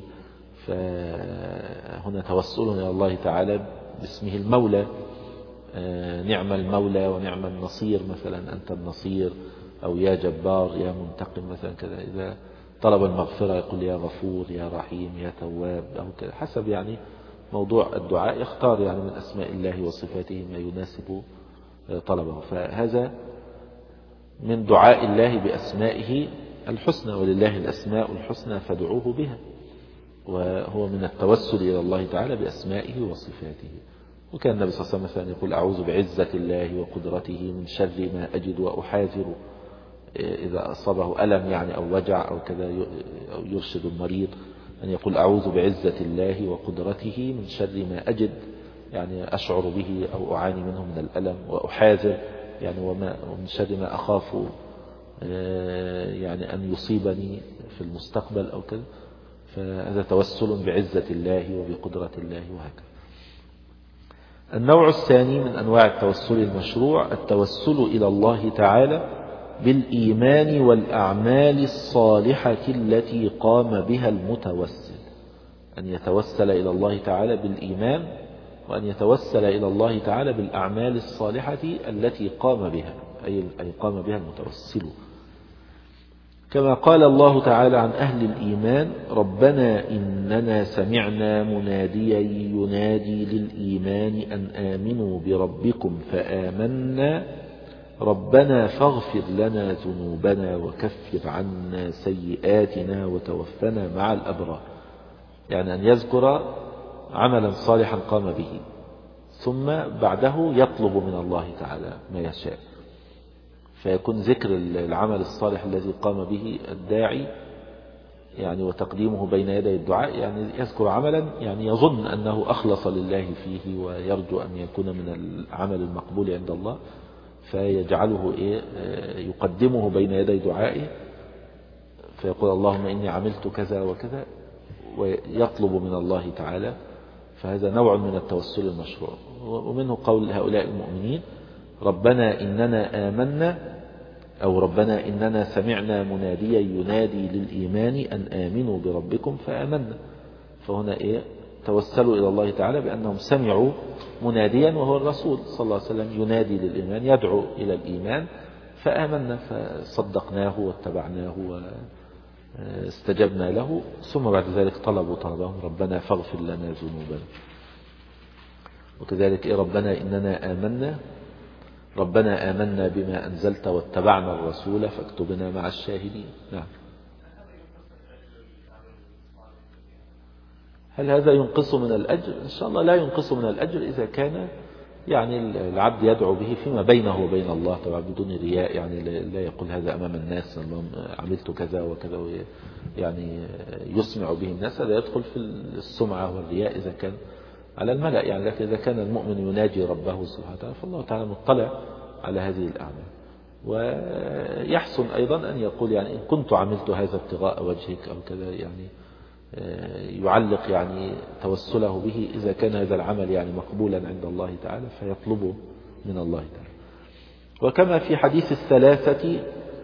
فهنا توسل إلى الله تعالى باسمه المولى، نعم المولى ونعم النصير، مثلا أنت النصير، أو يا جبار يا منتقم مثلا كذا. إذا طلب المغفرة يقول يا غفور يا رحيم يا تواب، أو كذا حسب يعني موضوع الدعاء، يختار يعني من أسماء الله وصفاته ما يناسب طلبه. فهذا من دعاء الله بأسمائه الحسنى، ولله الأسماء الحسنى فادعوه بها، وهو من التوسل إلى الله تعالى بأسمائه وصفاته. وكان النبي صلى الله عليه وسلم يقول أعوذ بعزة الله وقدرته من شر ما أجد وأحاذر، إذا أصابه ألم يعني أو وجع أو كذا، أو يرشد المريض أن يقول أعوذ بعزة الله وقدرته من شر ما أجد، يعني أشعر به أو أعاني منه من الألم، وأحاذر يعني ومن شر ما أخاف يعني أن يصيبني في المستقبل أو كذا. فهذا توسل بعزة الله وبقدرة الله وهكذا. النوع الثاني من أنواع التوسل المشروع التوسل إلى الله تعالى بالإيمان والأعمال الصالحة التي قام بها المتوسل، أن يتوسل إلى الله تعالى بالإيمان، وأن يتوسل إلى الله تعالى بالأعمال الصالحة التي قام بها، أي قام بها المتوسل. كما قال الله تعالى عن أهل الإيمان: ربنا إننا سمعنا مناديا ينادي للإيمان أن آمنوا بربكم فآمنا ربنا فاغفر لنا ذنوبنا وكفر عنا سيئاتنا وتوفنا مع الأبرار. يعني أن يذكر عملا صالحا قام به، ثم بعده يطلب من الله تعالى ما يشاء، فيكون ذكر العمل الصالح الذي قام به الداعي يعني وتقديمه بين يدي الدعاء، يعني يذكر عملا يعني يظن أنه أخلص لله فيه ويرجو أن يكون من العمل المقبول عند الله، فيجعله يقدمه بين يدي دعائه، فيقول اللهم إني عملت كذا وكذا، ويطلب من الله تعالى. فهذا نوع من التوسل المشروع. ومنه قول هؤلاء المؤمنين: ربنا إننا آمنا، أو ربنا إننا سمعنا مناديا ينادي للإيمان أن آمنوا بربكم فآمنا. فهنا توسلوا إلى الله تعالى بأنهم سمعوا مناديا وهو الرسول صلى الله عليه وسلم ينادي للإيمان، يدعو إلى الإيمان، فآمنا فصدقناه واتبعناه واستجبنا له. ثم بعد ذلك طلبوا طلبهم: ربنا فاغفر لنا ذنوبنا. وكذلك ربنا إننا آمنا، ربنا آمنا بما أنزلت واتبعنا الرسول فاكتبنا مع الشاهدين. نعم. هل هذا ينقص من الأجر؟ إن شاء الله لا ينقص من الأجر إذا كان يعني العبد يدعو به فيما بينه وبين الله طبعا بدون رياء، يعني لا يقول هذا أمام الناس اللهم عملت كذا وكذا، يعني يسمع به الناس، هذا يدخل في السمعة والرياء إذا كان على الملأ يعني. لكن إذا كان المؤمن يناجي ربه سبحانه وتعالى فالله تعالى مطلع على هذه الأعمال. ويحسن أيضا أن يقول يعني إن كنت عملت هذا ابتغاء وجهك أو كذا، يعني يعلق يعني توسله به إذا كان هذا العمل يعني مقبولا عند الله تعالى فيطلبه من الله تعالى. وكما في حديث الثلاثة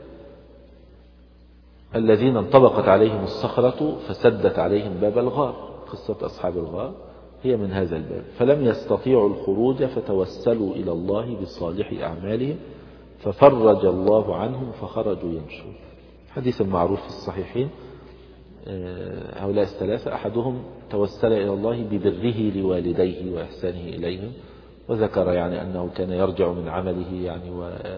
الذين انطبقت عليهم الصخرة فسدت عليهم باب الغار، قصة أصحاب الغار هي من هذا الباب، فلم يستطيعوا الخروج فتوسلوا إلى الله بصالح أعمالهم ففرج الله عنهم فخرجوا يمشون. حديث المعروف في الصحيحين. هؤلاء الثلاثة أحدهم توسل إلى الله ببره لوالديه وإحسانه إليهم، وذكر يعني أنه كان يرجع من عمله يعني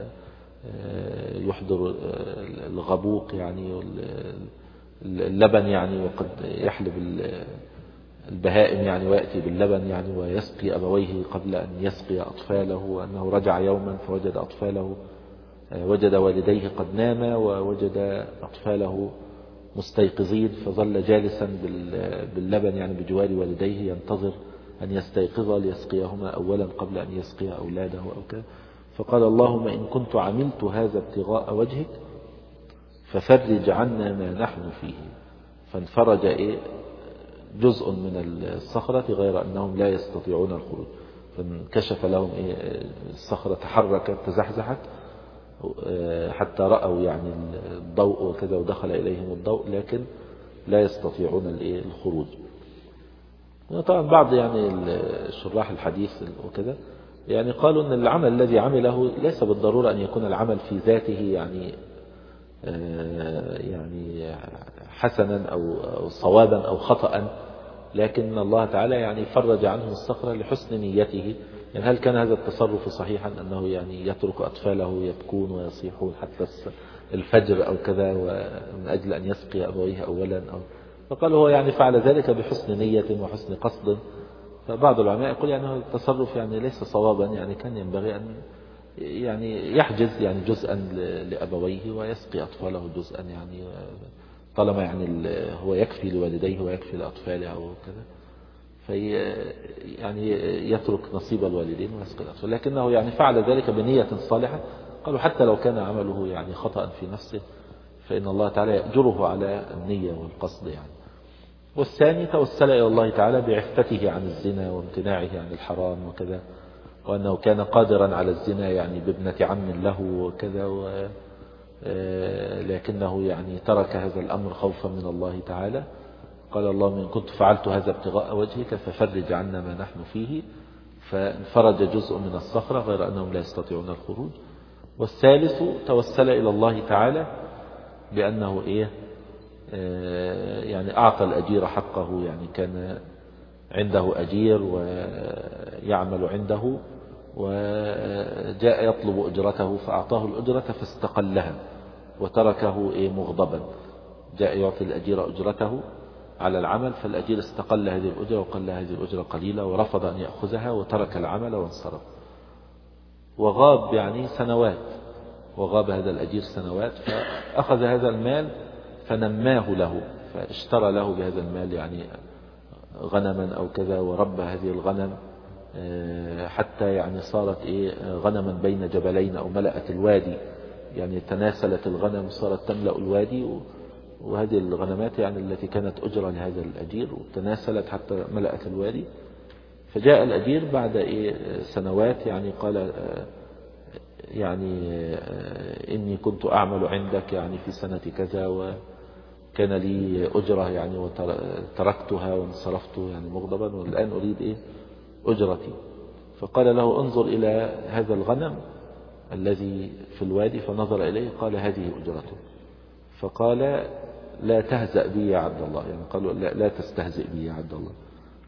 ويحضر الغبوق يعني اللبن يعني، وقد يحلب البهائم يعني ويأتي باللبن يعني ويسقي أبويه قبل أن يسقي أطفاله، وأنه رجع يوما فوجد أطفاله، وجد والديه قد ناما ووجد أطفاله مستيقظين، فظل جالسا باللبن يعني بجوار والديه ينتظر أن يستيقظ ليسقيهما أولا قبل أن يسقي أولاده أو كذا. فقال اللهم إن كنت عملت هذا ابتغاء وجهك ففرج عنا ما نحن فيه، فانفرج جزء من الصخرة غير أنهم لا يستطيعون الخروج، فانكشف لهم الصخرة تحركت تزحزحت حتى رأوا يعني الضوء وكذا ودخل إليهم الضوء، لكن لا يستطيعون الخروج. طبعا بعض يعني شراح الحديث وكذا يعني قالوا أن العمل الذي عمله ليس بالضرورة أن يكون العمل في ذاته يعني حسنا أو صوابا أو خطأ، لكن الله تعالى يعني فرج عنهم الصخرة لحسن نيته. يعني هل كان هذا التصرف صحيحا أنه يعني يترك أطفاله يبكون ويصيحون حتى الفجر أو كذا ومن أجل أن يسقي أبويه أولا فقال هو يعني فعل ذلك بحسن نية وحسن قصد. فبعض العلماء يقول يعني هذا التصرف يعني ليس صوابا، يعني كان ينبغي أن يعني يحجز يعني جزءا لأبويه ويسقي أطفاله جزءا، يعني طالما يعني هو يكفي لوالديه ويكفي لأطفاله وكذا، في يعني يترك نصيب الوالدين ويسقي الأطفال، لكنه يعني فعل ذلك بنية صالحة. قالوا حتى لو كان عمله يعني خطأ في نفسه فإن الله تعالى يأجره على النية والقصد يعني. والثاني توسل إلى الله تعالى بعفته عن الزنا وامتناعه عن الحرام وكذا، وأنه كان قادرا على الزنا يعني بابنة عم له وكذا، لكنه يعني ترك هذا الأمر خوفا من الله تعالى. قال اللهم إن كنت فعلت هذا ابتغاء وجهك ففرج عنا ما نحن فيه، فانفرج جزء من الصخرة غير أنهم لا يستطيعون الخروج. والثالث توسل إلى الله تعالى بأنه يعني أعطى الأجير حقه، يعني كان عنده أجير ويعمل عنده وجاء يطلب أجرته فأعطاه الأجرة فاستقلها وتركه مغضبا. جاء يعطي الأجير أجرته على العمل، فالأجير استقل هذه الأجرة وقال هذه الأجرة قليلة ورفض أن يأخذها وترك العمل وانصرف. وغاب يعني سنوات، وغاب هذا الأجير سنوات، فأخذ هذا المال فنماه له، فاشترى له بهذا المال يعني غنما أو كذا، وربى هذه الغنم حتى يعني صارت غنما بين جبلين أو ملأت الوادي، يعني تناسلت الغنم صارت تملأ الوادي. وهذه الغنمات يعني التي كانت أجرة لهذا الأجير وتناسلت حتى ملأت الوادي. فجاء الأجير بعد سنوات يعني قال يعني إني كنت أعمل عندك يعني في سنة كذا وكان لي أجرة يعني وتركتها وانصرفت يعني مغضبا، والآن أريد أجرتي. فقال له انظر إلى هذا الغنم الذي في الوادي، فنظر إليه قال هذه أجرته. فقال لا تهزأ بي يا عبد الله، يعني قالوا لا تستهزئ بي يا عبد الله.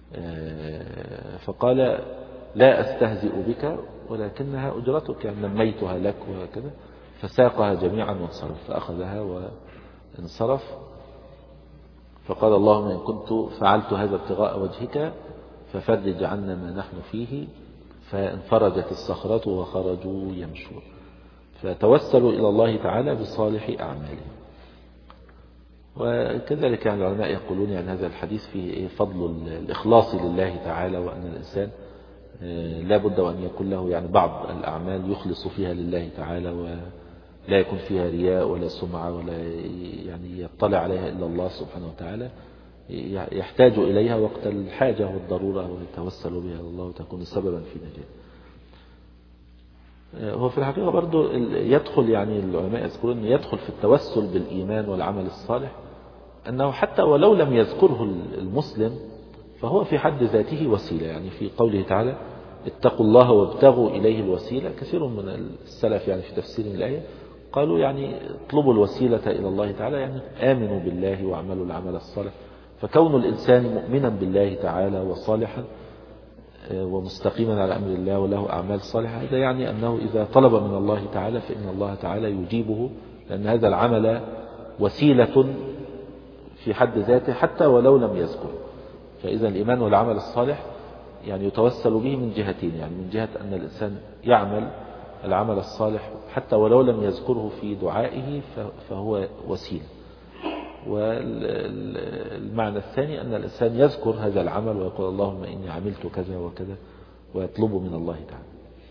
فقال لا أستهزئ بك ولكنها أجرتك، يعني نميتها لك وكذا. فساقها جميعا وانصرف، فأخذها وانصرف. فقال اللهم إن كنت فعلت هذا ابتغاء وجهك ففرج عنا ما نحن فيه، فانفرجت الصخرة وخرجوا يمشون. فتوسلوا إلى الله تعالى بصالح أعمالهم. وكذلك يعني العلماء يقولون يعني هذا الحديث فيه فضل الإخلاص لله تعالى، وأن الإنسان لا بد وأن يكون له يعني بعض الأعمال يخلص فيها لله تعالى، ولا يكون فيها رياء ولا سمعة ولا يعني يطلع عليها إلا الله سبحانه وتعالى، يحتاج إليها وقت الحاجة والضرورة ويتوسل بها الله وتكون سببا في نجاة. هو في الحقيقة برضو يدخل يعني العلماء يذكرون أن يدخل في التوسل بالإيمان والعمل الصالح أنه حتى ولو لم يذكره المسلم فهو في حد ذاته وسيلة. يعني في قوله تعالى اتقوا الله وابتغوا إليه الوسيلة، كثير من السلف يعني في تفسير الآية قالوا يعني اطلبوا الوسيلة إلى الله تعالى، يعني آمنوا بالله واعملوا العمل الصالح. فكون الإنسان مؤمنا بالله تعالى وصالحا ومستقيما على أمر الله وله أعمال صالحة، هذا يعني أنه إذا طلب من الله تعالى فإن الله تعالى يجيبه، لأن هذا العمل وسيلة في حد ذاته حتى ولو لم يذكر. فإذا الإيمان والعمل الصالح يعني يتوسل به من جهتين، يعني من جهة أن الإنسان يعمل العمل الصالح حتى ولو لم يذكره في دعائه فهو وسيلة. والمعنى الثاني أن الإنسان يذكر هذا العمل ويقول اللهم إني عملت كذا وكذا ويطلب من الله تعالى.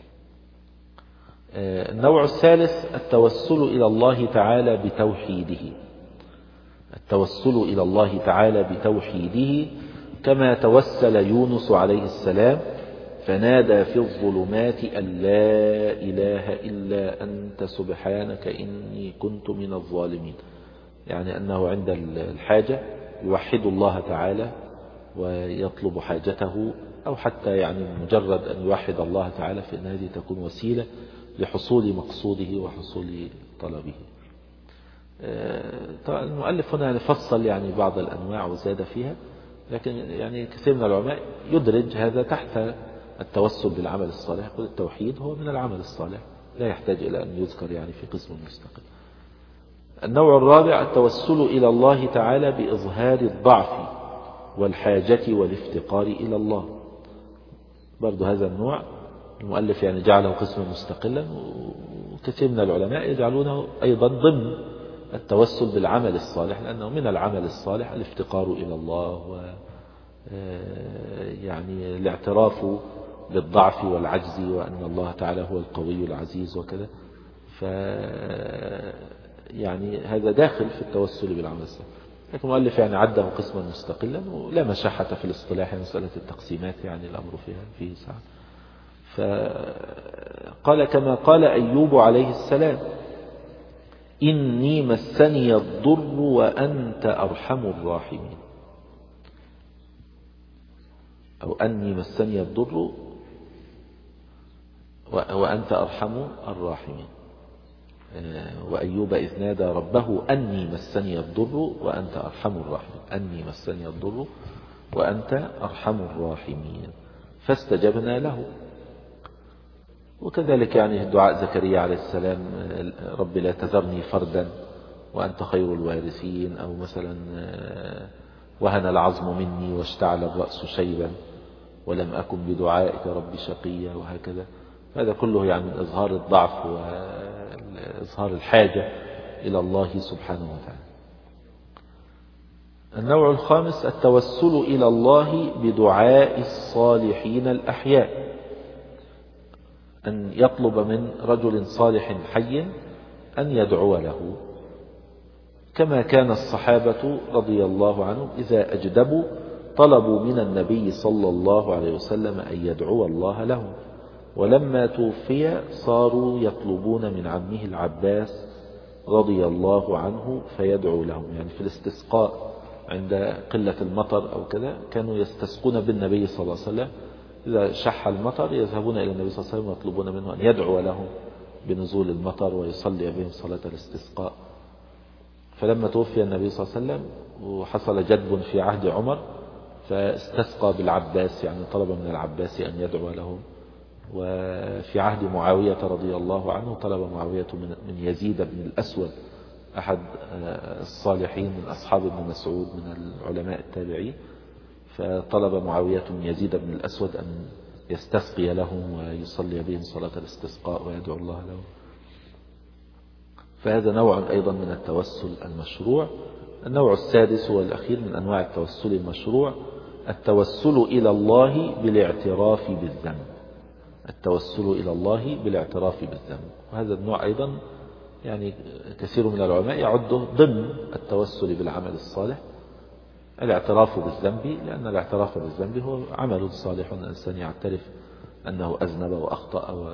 النوع الثالث التوسل إلى الله تعالى بتوحيده. التوسل إلى الله تعالى بتوحيده كما توسل يونس عليه السلام فنادى في الظلمات أن لا إله إلا أنت سبحانك إني كنت من الظالمين. يعني أنه عند الحاجة يوحد الله تعالى ويطلب حاجته، أو حتى يعني مجرد أن يوحد الله تعالى فإن هذه تكون وسيلة لحصول مقصوده وحصول طلبه. طبعا المؤلف هنا فصل يعني بعض الأنواع وزاد فيها، لكن يعني كثير من العلماء يدرج هذا تحت التوسل بالعمل الصالح، يقول التوحيد هو من العمل الصالح لا يحتاج إلى أن يذكر يعني في قسم مستقل. النوع الرابع التوسل إلى الله تعالى بإظهار الضعف والحاجة والافتقار إلى الله. برضو هذا النوع المؤلف يعني جعله قسما مستقلا، وكثير من العلماء يجعلونه أيضا ضمن التوسل بالعمل الصالح، لأنه من العمل الصالح الافتقار إلى الله و يعني الاعتراف بالضعف والعجز وأن الله تعالى هو القوي العزيز وكذا. يعني هذا داخل في التوسل بالعمل الصالح، لكن المؤلف يعني عده قسما مستقلا ولا مشاحة في الاصطلاح، مسألة التقسيمات يعني الأمر فيه سعة. فقال كما قال أيوب عليه السلام إني مسني الضر وأنت أرحم الراحمين، أو أني مسني الضر وأنت أرحم الراحمين. وأيوب إذ نادى ربه أني مسني الضر وأنت أرحم الراحمين، أني مسني الضر وأنت أرحم الراحمين فاستجبنا له. وكذلك يعني دعاء زكريا عليه السلام رب لا تذرني فردا وأنت خير الوارثين، أو مثلا وهن العظم مني واشتعل الرأس شيبا ولم أكن بدعائك رب شقيا، وهكذا. هذا كله يعني من إظهار الضعف وإظهار الحاجة إلى الله سبحانه وتعالى. النوع الخامس التوسل إلى الله بدعاء الصالحين الأحياء، أن يطلب من رجل صالح حي أن يدعو له، كما كان الصحابة رضي الله عنهم إذا أجدبوا طلبوا من النبي صلى الله عليه وسلم أن يدعو الله لهم. ولما توفي صاروا يطلبون من عمه العباس رضي الله عنه فيدعو لهم، يعني في الاستسقاء عند قلة المطر أو كذا كانوا يستسقون بالنبي صلى الله عليه وسلم، إذا شح المطر يذهبون إلى النبي صلى الله عليه وسلم ويطلبون منه أن يدعو لهم بنزول المطر ويصلي بهم صلاة الاستسقاء. فلما توفي النبي صلى الله عليه وسلم وحصل جدب في عهد عمر فاستسقى بالعباس، يعني طلب من العباس أن يدعو لهم. وفي عهد معاوية رضي الله عنه طلب معاوية من يزيد بن الأسود أحد الصالحين من أصحاب ابن مسعود من العلماء التابعين، فطلب معاوية من يزيد بن الأسود أن يستسقي لهم ويصلي بهم صلاة الاستسقاء ويدعو الله لهم. فهذا نوع أيضا من التوسل المشروع. النوع السادس والأخير من أنواع التوسل المشروع التوسل إلى الله بالاعتراف بالذنب، التوسل إلى الله بالاعتراف بالذنب. وهذا النوع أيضا يعني كثير من العلماء يعده ضمن التوسل بالعمل الصالح، الاعتراف بالذنب، لأن الاعتراف بالذنب هو عمل صالح، الإنسان يعترف أنه أذنب وأخطأ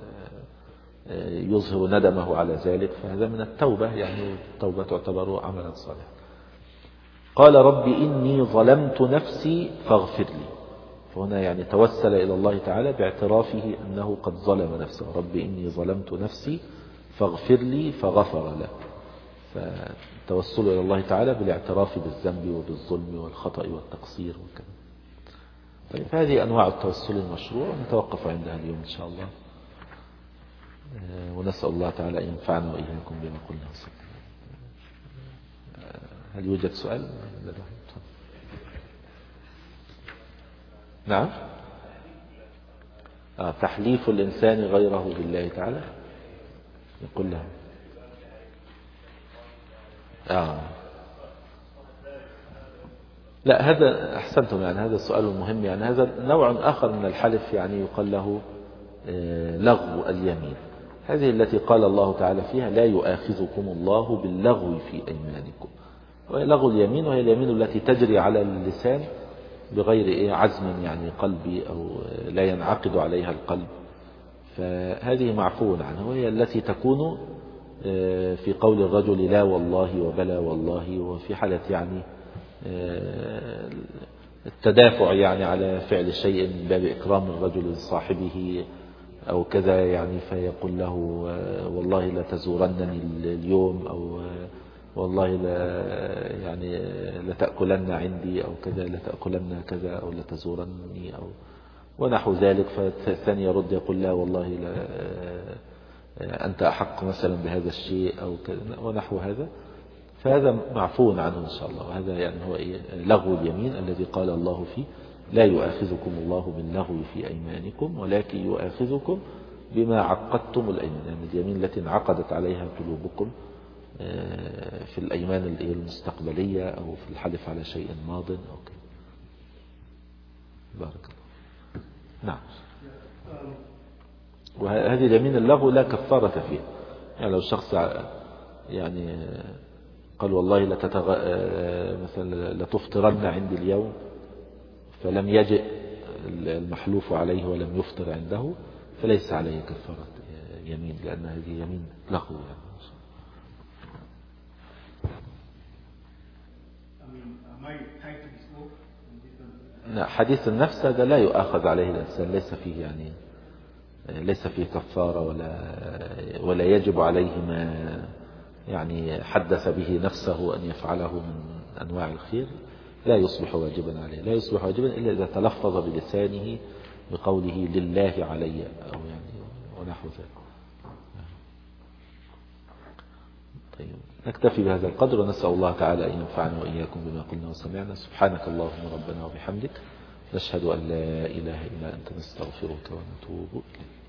ويظهر ندمه على ذلك، فهذا من التوبة، يعني التوبة تعتبر عملا صالحا. قال رب إني ظلمت نفسي فاغفر لي، فهنا يعني توسل إلى الله تعالى باعترافه أنه قد ظلم نفسه، رب إني ظلمت نفسي فاغفر لي فغفر له. فالتوسل إلى الله تعالى بالاعتراف بالذنب وبالظلم والخطأ والتقصير وكذا. طيب هذه أنواع التوسل المشروع، نتوقف عندها اليوم إن شاء الله، ونسأل الله تعالى أن ينفعنا وإياكم بما قلنا. هل يوجد سؤال؟ نعم. تحليف الإنسان غيره بالله تعالى، يقول له لا، هذا أحسنتم، يعني هذا السؤال المهم. يعني هذا نوع آخر من الحلف، يعني يقال له لغو اليمين، هذه التي قال الله تعالى فيها لا يؤاخذكم الله باللغو في أيمانكم، وهي لغو اليمين، وهي اليمين التي تجري على اللسان بغير عزم يعني قلبي، أو لا ينعقد عليها القلب، فهذه معفو عنها، وهي التي تكون في قول الرجل لا والله وبلا والله، وفي حالة يعني التدافع يعني على فعل شيء من باب إكرام الرجل لصاحبه أو كذا، يعني فيقول له والله لا تزورنني اليوم، أو والله لا يعني لتأكلن عندي أو كذا، لتأكلن كذا أو لتزورني أو ونحو ذلك. فالثاني يرد يقول لا والله لا أنت أحق مثلا بهذا الشيء أو كذا ونحو هذا، فهذا معفو عنه إن شاء الله. وهذا يعني هو لغو اليمين الذي قال الله فيه لا يؤاخذكم الله باللغو في أيمانكم ولكن يؤاخذكم بما عقدتم الأيمان، يعني اليمين التي انعقدت عليها قلوبكم في الأيمان المستقبلية أو في الحلف على شيء ماض أو كذا. بارك الله. نعم. وهذه اليمين اللغو لا كفارة فيها، يعني لو الشخص يعني قال والله مثلا لتفطرن عندي اليوم، فلم يجئ المحلوف عليه ولم يفطر عنده، فليس عليه كفارة يمين، لأن هذه يمين لغو يعني. حديث النفس هذا لا يؤاخذ عليه الإنسان، ليس فيه كفارة ولا يجب عليه ما حدث به نفسه أن يفعله من أنواع الخير، لا يصبح واجبا عليه، لا يصبح واجبا إلا إذا تلفظ بلسانه بقوله لله علي أو ونحو ذلك. طيب نكتفي بهذا القدر، ونسأل الله تعالى أن ينفعنا وإياكم بما قلنا وسمعنا. سبحانك اللهم ربنا وبحمدك، نشهد أن لا إله إلا أنت، نستغفرك ونتوب إليك.